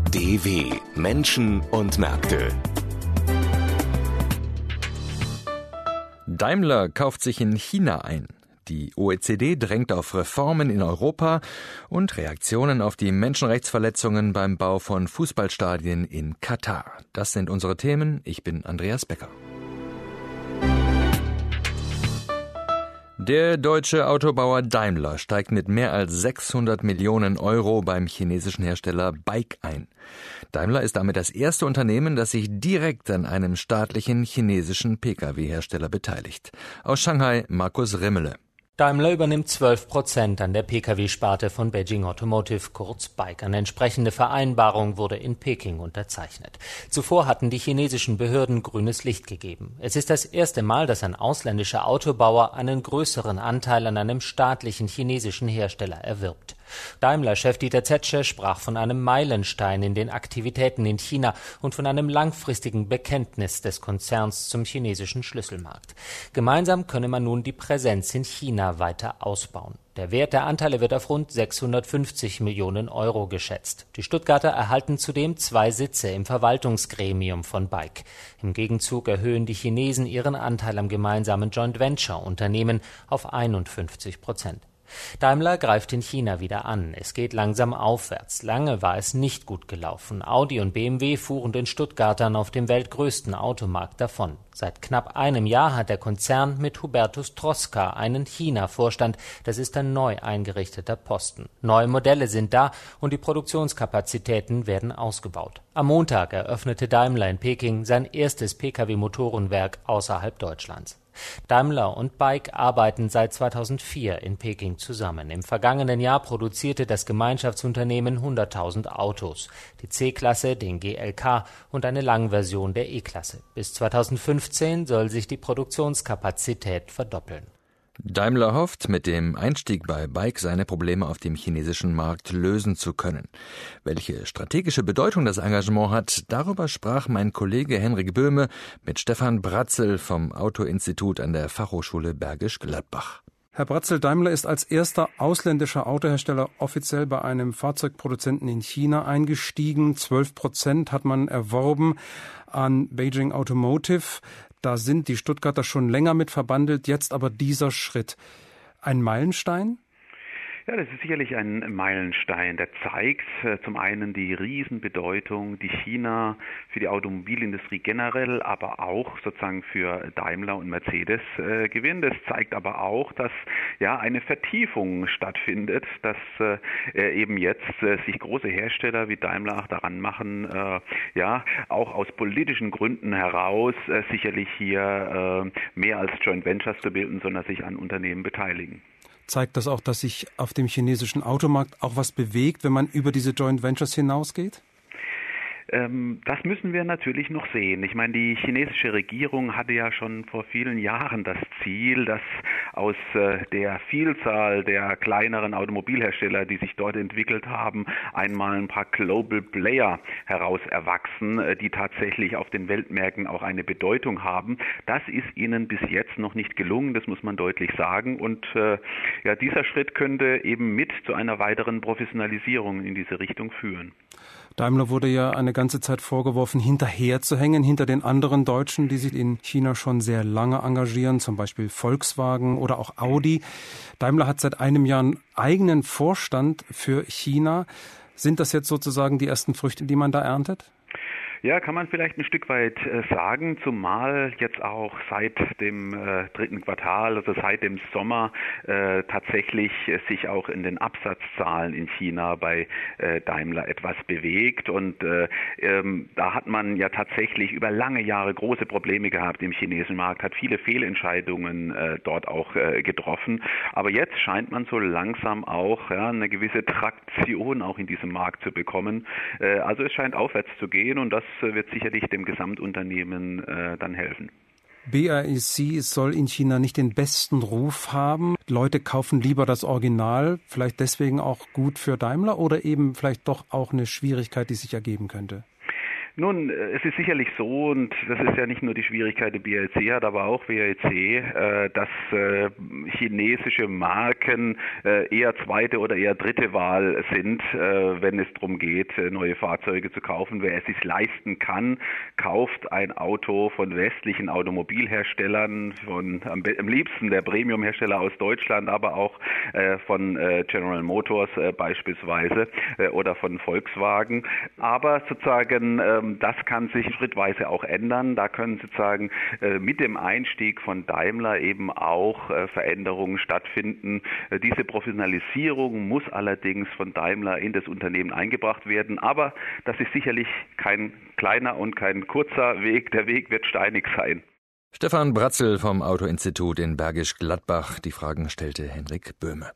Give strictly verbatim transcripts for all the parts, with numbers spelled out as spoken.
D W Menschen und Märkte. Daimler kauft sich in China ein. Die O E C D drängt auf Reformen in Europa und Reaktionen auf die Menschenrechtsverletzungen beim Bau von Fußballstadien in Katar. Das sind unsere Themen. Ich bin Andreas Becker. Der deutsche Autobauer Daimler steigt mit mehr als sechshundert Millionen Euro beim chinesischen Hersteller BAIC ein. Daimler ist damit das erste Unternehmen, das sich direkt an einem staatlichen chinesischen Pkw-Hersteller beteiligt. Aus Shanghai Markus Rimmele. Daimler übernimmt zwölf Prozent an der Pkw-Sparte von Beijing Automotive, kurz BAIC. Eine entsprechende Vereinbarung wurde in Peking unterzeichnet. Zuvor hatten die chinesischen Behörden grünes Licht gegeben. Es ist das erste Mal, dass ein ausländischer Autobauer einen größeren Anteil an einem staatlichen chinesischen Hersteller erwirbt. Daimler-Chef Dieter Zetsche sprach von einem Meilenstein in den Aktivitäten in China und von einem langfristigen Bekenntnis des Konzerns zum chinesischen Schlüsselmarkt. Gemeinsam könne man nun die Präsenz in China weiter ausbauen. Der Wert der Anteile wird auf rund sechshundertfünfzig Millionen Euro geschätzt. Die Stuttgarter erhalten zudem zwei Sitze im Verwaltungsgremium von BAIC. Im Gegenzug erhöhen die Chinesen ihren Anteil am gemeinsamen Joint Venture Unternehmen auf einundfünfzig Prozent. Daimler greift in China wieder an. Es geht langsam aufwärts. Lange war es nicht gut gelaufen. Audi und B M W fuhren den Stuttgartern auf dem weltgrößten Automarkt davon. Seit knapp einem Jahr hat der Konzern mit Hubertus Troska einen China-Vorstand. Das ist ein neu eingerichteter Posten. Neue Modelle sind da und die Produktionskapazitäten werden ausgebaut. Am Montag eröffnete Daimler in Peking sein erstes Pkw-Motorenwerk außerhalb Deutschlands. Daimler und BAIC arbeiten seit zweitausendvier in Peking zusammen. Im vergangenen Jahr produzierte das Gemeinschaftsunternehmen hunderttausend Autos, die C-Klasse, den G L K und eine Langversion der E-Klasse. Bis zweitausendfünfzehn soll sich die Produktionskapazität verdoppeln. Daimler hofft, mit dem Einstieg bei BAIC seine Probleme auf dem chinesischen Markt lösen zu können. Welche strategische Bedeutung das Engagement hat, darüber sprach mein Kollege Henrik Böhme mit Stefan Bratzel vom Autoinstitut an der Fachhochschule Bergisch Gladbach. Herr Bratzel, Daimler ist als erster ausländischer Autohersteller offiziell bei einem Fahrzeugproduzenten in China eingestiegen. zwölf Prozent hat man erworben an Beijing Automotive. Da sind die Stuttgarter schon länger mit verbandelt, jetzt aber dieser Schritt. Ein Meilenstein? Ja, das ist sicherlich ein Meilenstein. Der zeigt äh, zum einen die Riesenbedeutung, die China für die Automobilindustrie generell, aber auch sozusagen für Daimler und Mercedes äh, gewinnt. Es zeigt aber auch, dass ja eine Vertiefung stattfindet, dass äh, eben jetzt äh, sich große Hersteller wie Daimler auch daran machen, äh, ja auch aus politischen Gründen heraus äh, sicherlich hier äh, mehr als Joint Ventures zu bilden, sondern sich an Unternehmen beteiligen. Zeigt das auch, dass sich auf dem chinesischen Automarkt auch was bewegt, wenn man über diese Joint Ventures hinausgeht? Das müssen wir natürlich noch sehen. Ich meine, die chinesische Regierung hatte ja schon vor vielen Jahren das Ziel, dass aus der Vielzahl der kleineren Automobilhersteller, die sich dort entwickelt haben, einmal ein paar Global Player heraus erwachsen, die tatsächlich auf den Weltmärkten auch eine Bedeutung haben. Das ist ihnen bis jetzt noch nicht gelungen, das muss man deutlich sagen. Und äh, ja, dieser Schritt könnte eben mit zu einer weiteren Professionalisierung in diese Richtung führen. Daimler wurde ja eine ganze Zeit vorgeworfen, hinterherzuhängen, hinter den anderen Deutschen, die sich in China schon sehr lange engagieren, zum Beispiel Volkswagen oder auch Audi. Daimler hat seit einem Jahr einen eigenen Vorstand für China. Sind das jetzt sozusagen die ersten Früchte, die man da erntet? Ja, kann man vielleicht ein Stück weit äh, sagen, zumal jetzt auch seit dem äh, dritten Quartal, also seit dem Sommer, äh, tatsächlich äh, sich auch in den Absatzzahlen in China bei äh, Daimler etwas bewegt. Und äh, ähm, da hat man ja tatsächlich über lange Jahre große Probleme gehabt im chinesischen Markt, hat viele Fehlentscheidungen äh, dort auch äh, getroffen. Aber jetzt scheint man so langsam auch ja, eine gewisse Traktion auch in diesem Markt zu bekommen. Äh, also es scheint aufwärts zu gehen und das wird sicherlich dem Gesamtunternehmen äh, dann helfen. B A I C soll in China nicht den besten Ruf haben. Leute kaufen lieber das Original, vielleicht deswegen auch gut für Daimler oder eben vielleicht doch auch eine Schwierigkeit, die sich ergeben könnte? Nun, es ist sicherlich so, und das ist ja nicht nur die Schwierigkeit, die B A C hat, aber auch W A C, dass chinesische Marken eher zweite oder eher dritte Wahl sind, wenn es darum geht, neue Fahrzeuge zu kaufen. Wer es sich leisten kann, kauft ein Auto von westlichen Automobilherstellern, von am, am liebsten der Premium-Hersteller aus Deutschland, aber auch von General Motors beispielsweise oder von Volkswagen. Aber sozusagen das kann sich schrittweise auch ändern. Da können sozusagen äh, mit dem Einstieg von Daimler eben auch äh, Veränderungen stattfinden. Äh, diese Professionalisierung muss allerdings von Daimler in das Unternehmen eingebracht werden. Aber das ist sicherlich kein kleiner und kein kurzer Weg. Der Weg wird steinig sein. Stefan Bratzel vom Auto-Institut in Bergisch Gladbach. Die Fragen stellte Henrik Böhme.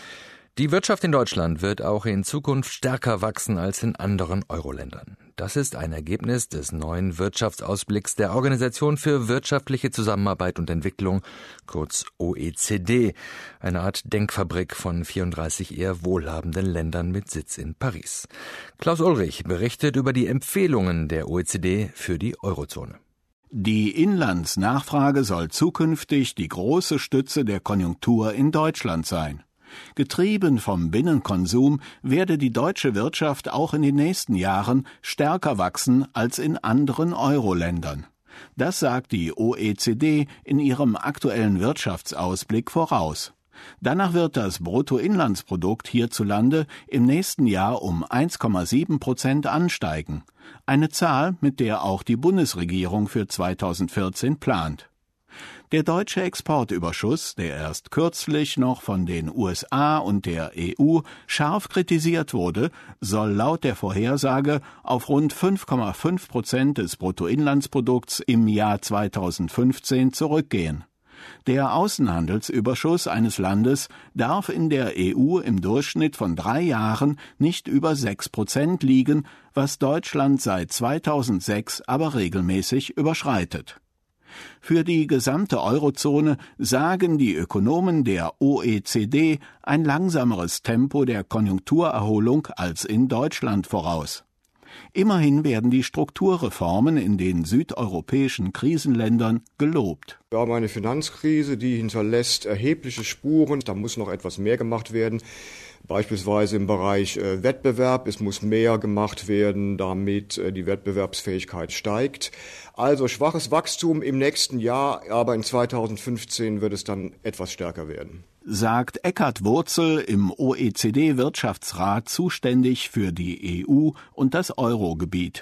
Die Wirtschaft in Deutschland wird auch in Zukunft stärker wachsen als in anderen Euro-Ländern. Das ist ein Ergebnis des neuen Wirtschaftsausblicks der Organisation für wirtschaftliche Zusammenarbeit und Entwicklung, kurz O E C D, eine Art Denkfabrik von vierunddreißig eher wohlhabenden Ländern mit Sitz in Paris. Klaus Ulrich berichtet über die Empfehlungen der O E C D für die Eurozone. Die Inlandsnachfrage soll zukünftig die große Stütze der Konjunktur in Deutschland sein. Getrieben vom Binnenkonsum werde die deutsche Wirtschaft auch in den nächsten Jahren stärker wachsen als in anderen Euro-Ländern. Das sagt die O E C D in ihrem aktuellen Wirtschaftsausblick voraus. Danach wird das Bruttoinlandsprodukt hierzulande im nächsten Jahr um eins Komma sieben Prozent ansteigen. Eine Zahl, mit der auch die Bundesregierung für zweitausendvierzehn plant. Der deutsche Exportüberschuss, der erst kürzlich noch von den U S A und der E U scharf kritisiert wurde, soll laut der Vorhersage auf rund fünf Komma fünf Prozent des Bruttoinlandsprodukts im Jahr zweitausendfünfzehn zurückgehen. Der Außenhandelsüberschuss eines Landes darf in der E U im Durchschnitt von drei Jahren nicht über sechs Prozent liegen, was Deutschland seit zweitausendsechs aber regelmäßig überschreitet. Für die gesamte Eurozone sagen die Ökonomen der O E C D ein langsameres Tempo der Konjunkturerholung als in Deutschland voraus. Immerhin werden die Strukturreformen in den südeuropäischen Krisenländern gelobt. Wir haben eine Finanzkrise, die hinterlässt erhebliche Spuren. Da muss noch etwas mehr gemacht werden. Beispielsweise im Bereich äh, Wettbewerb. Es muss mehr gemacht werden, damit äh, die Wettbewerbsfähigkeit steigt. Also schwaches Wachstum im nächsten Jahr, aber in zweitausendfünfzehn wird es dann etwas stärker werden. Sagt Eckhard Wurzel, im O E C D-Wirtschaftsrat zuständig für die E U und das Eurogebiet.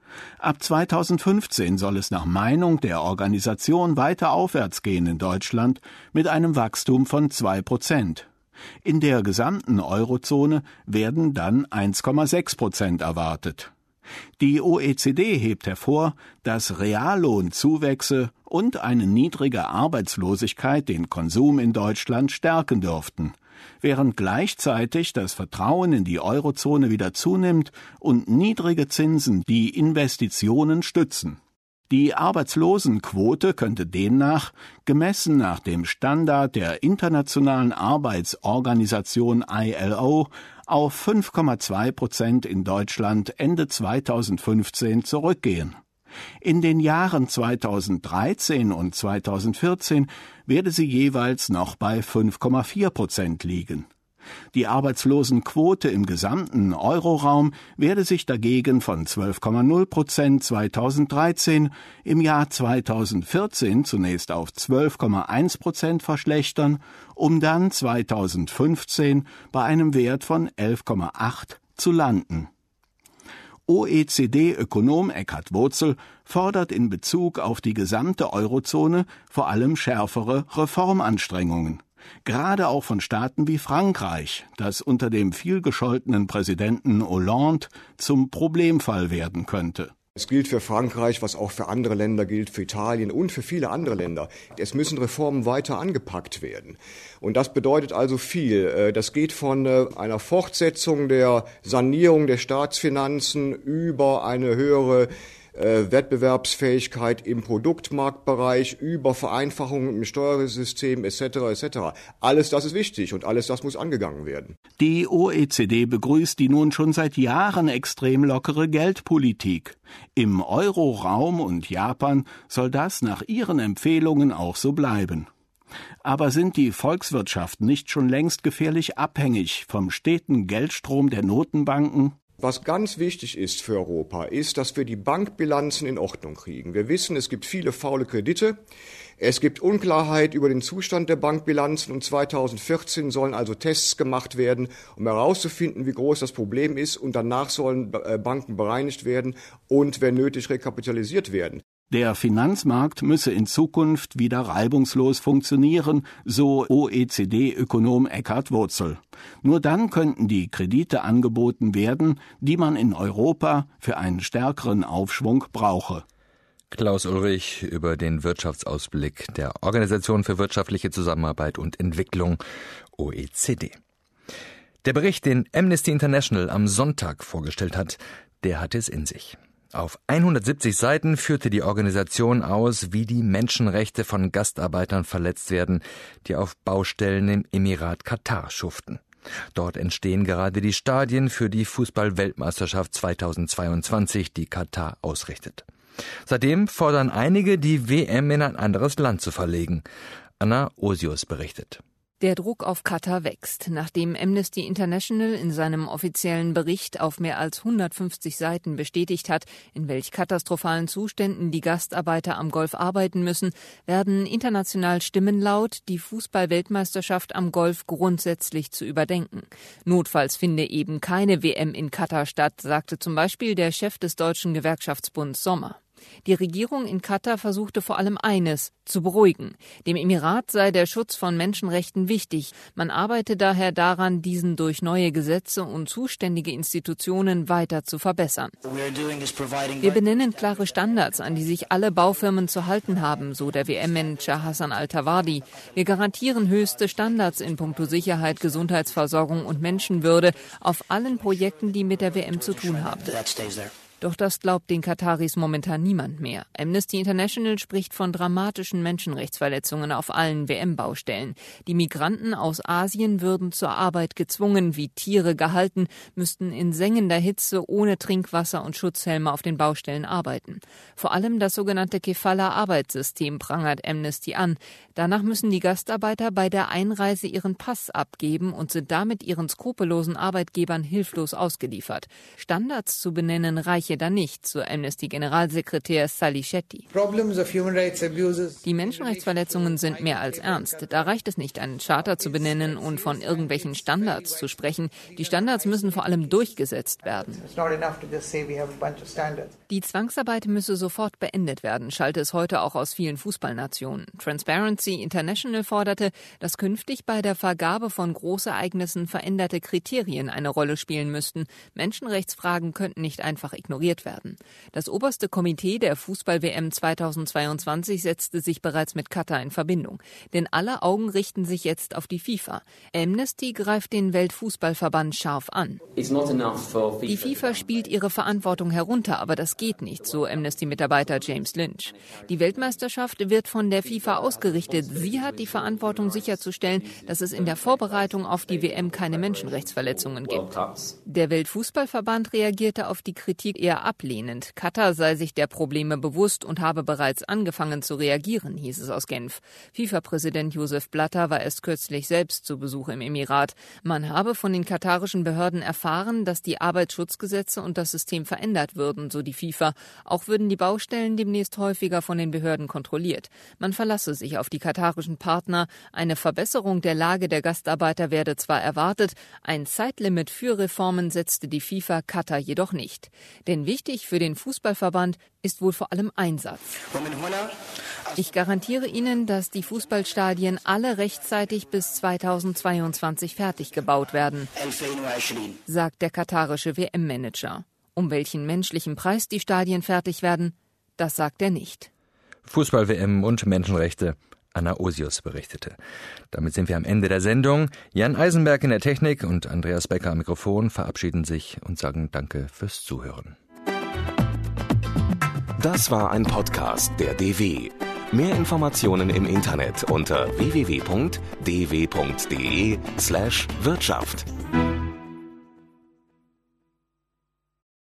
Ab zweitausendfünfzehn soll es nach Meinung der Organisation weiter aufwärts gehen in Deutschland mit einem Wachstum von zwei Prozent. In der gesamten Eurozone werden dann eins Komma sechs Prozent erwartet. Die O E C D hebt hervor, dass Reallohnzuwächse und eine niedrige Arbeitslosigkeit den Konsum in Deutschland stärken dürften, während gleichzeitig das Vertrauen in die Eurozone wieder zunimmt und niedrige Zinsen die Investitionen stützen. Die Arbeitslosenquote könnte demnach, gemessen nach dem Standard der Internationalen Arbeitsorganisation I L O, auf fünf Komma zwei Prozent in Deutschland Ende zweitausendfünfzehn zurückgehen. In den Jahren zweitausenddreizehn und zweitausendvierzehn werde sie jeweils noch bei fünf Komma vier Prozent liegen. Die Arbeitslosenquote im gesamten Euroraum werde sich dagegen von zwölf Komma null Prozent zweitausenddreizehn im Jahr zweitausendvierzehn zunächst auf zwölf Komma eins Prozent verschlechtern, um dann zweitausendfünfzehn bei einem Wert von elf Komma acht zu landen. O E C D-Ökonom Eckhard Wurzel fordert in Bezug auf die gesamte Eurozone vor allem schärfere Reformanstrengungen. Gerade auch von Staaten wie Frankreich, das unter dem vielgescholtenen Präsidenten Hollande zum Problemfall werden könnte. Es gilt für Frankreich, was auch für andere Länder gilt, für Italien und für viele andere Länder. Es müssen Reformen weiter angepackt werden. Und das bedeutet also viel. Das geht von einer Fortsetzung der Sanierung der Staatsfinanzen über eine höhere äh, Wettbewerbsfähigkeit im Produktmarktbereich, über Vereinfachungen im Steuersystem et cetera et cetera. Alles das ist wichtig und alles das muss angegangen werden. Die O E C D begrüßt die nun schon seit Jahren extrem lockere Geldpolitik. Im Euroraum und Japan soll das nach ihren Empfehlungen auch so bleiben. Aber sind die Volkswirtschaften nicht schon längst gefährlich abhängig vom steten Geldstrom der Notenbanken? Was ganz wichtig ist für Europa, ist, dass wir die Bankbilanzen in Ordnung kriegen. Wir wissen, es gibt viele faule Kredite. Es gibt Unklarheit über den Zustand der Bankbilanzen und zweitausendvierzehn sollen also Tests gemacht werden, um herauszufinden, wie groß das Problem ist, und danach sollen Banken bereinigt werden und, wenn nötig, rekapitalisiert werden. Der Finanzmarkt müsse in Zukunft wieder reibungslos funktionieren, so O E C D-Ökonom Eckhard Wurzel. Nur dann könnten die Kredite angeboten werden, die man in Europa für einen stärkeren Aufschwung brauche. Klaus Ulrich über den Wirtschaftsausblick der Organisation für wirtschaftliche Zusammenarbeit und Entwicklung, O E C D. Der Bericht, den Amnesty International am Sonntag vorgestellt hat, der hat es in sich. Auf hundertsiebzig Seiten führte die Organisation aus, wie die Menschenrechte von Gastarbeitern verletzt werden, die auf Baustellen im Emirat Katar schuften. Dort entstehen gerade die Stadien für die Fußball-Weltmeisterschaft zweitausendzweiundzwanzig, die Katar ausrichtet. Seitdem fordern einige, die W M in ein anderes Land zu verlegen. Anna Osius berichtet. Der Druck auf Katar wächst, nachdem Amnesty International in seinem offiziellen Bericht auf mehr als hundertfünfzig Seiten bestätigt hat, in welch katastrophalen Zuständen die Gastarbeiter am Golf arbeiten müssen, werden international Stimmen laut, die Fußball-Weltmeisterschaft am Golf grundsätzlich zu überdenken. Notfalls finde eben keine W M in Katar statt, sagte zum Beispiel der Chef des Deutschen Gewerkschaftsbunds Sommer. Die Regierung in Katar versuchte vor allem eines, zu beruhigen. Dem Emirat sei der Schutz von Menschenrechten wichtig. Man arbeite daher daran, diesen durch neue Gesetze und zuständige Institutionen weiter zu verbessern. Wir benennen klare Standards, an die sich alle Baufirmen zu halten haben, so der W M-Manager Hassan Al-Tawardi. Wir garantieren höchste Standards in puncto Sicherheit, Gesundheitsversorgung und Menschenwürde auf allen Projekten, die mit der W M zu tun haben. Doch das glaubt den Kataris momentan niemand mehr. Amnesty International spricht von dramatischen Menschenrechtsverletzungen auf allen W M-Baustellen. Die Migranten aus Asien würden zur Arbeit gezwungen, wie Tiere gehalten, müssten in sengender Hitze ohne Trinkwasser und Schutzhelme auf den Baustellen arbeiten. Vor allem das sogenannte Kefala-Arbeitssystem prangert Amnesty an. Danach müssen die Gastarbeiter bei der Einreise ihren Pass abgeben und sind damit ihren skrupellosen Arbeitgebern hilflos ausgeliefert. Standards zu benennen reiche dann nicht, so Amnesty-Generalsekretär Sally Shetty. Die Menschenrechtsverletzungen sind mehr als ernst. Da reicht es nicht, einen Charter zu benennen und von irgendwelchen Standards zu sprechen. Die Standards müssen vor allem durchgesetzt werden. Die Zwangsarbeit müsse sofort beendet werden, schallte es heute auch aus vielen Fußballnationen. Transparency International forderte, dass künftig bei der Vergabe von Großereignissen veränderte Kriterien eine Rolle spielen müssten. Menschenrechtsfragen könnten nicht einfach ignoriert werden. Das oberste Komitee der Fußball-W M zweitausendzweiundzwanzig setzte sich bereits mit Katar in Verbindung. Denn alle Augen richten sich jetzt auf die FIFA. Amnesty greift den Weltfußballverband scharf an. Die FIFA spielt ihre Verantwortung herunter, aber das geht nicht, so Amnesty-Mitarbeiter James Lynch. Die Weltmeisterschaft wird von der FIFA ausgerichtet. Sie hat die Verantwortung sicherzustellen, dass es in der Vorbereitung auf die W M keine Menschenrechtsverletzungen gibt. Der Weltfußballverband reagierte auf die Kritik eher ablehnend. Katar sei sich der Probleme bewusst und habe bereits angefangen zu reagieren, hieß es aus Genf. FIFA-Präsident Josef Blatter war erst kürzlich selbst zu Besuch im Emirat. Man habe von den katarischen Behörden erfahren, dass die Arbeitsschutzgesetze und das System verändert würden, so die FIFA. Auch würden die Baustellen demnächst häufiger von den Behörden kontrolliert. Man verlasse sich auf die katarischen Partner. Eine Verbesserung der Lage der Gastarbeiter werde zwar erwartet, ein Zeitlimit für Reformen setzte die FIFA Katar jedoch nicht. Denn wichtig für den Fußballverband ist wohl vor allem ein Satz. Ich garantiere Ihnen, dass die Fußballstadien alle rechtzeitig bis zweitausendzweiundzwanzig fertig gebaut werden, sagt der katarische W M-Manager. Um welchen menschlichen Preis die Stadien fertig werden, das sagt er nicht. Fußball-W M und Menschenrechte. Anna Osius berichtete. Damit sind wir am Ende der Sendung. Jan Eisenberg in der Technik und Andreas Becker am Mikrofon verabschieden sich und sagen Danke fürs Zuhören. Das war ein Podcast der D W. Mehr Informationen im Internet unter w w w punkt d w punkt d e slash Wirtschaft.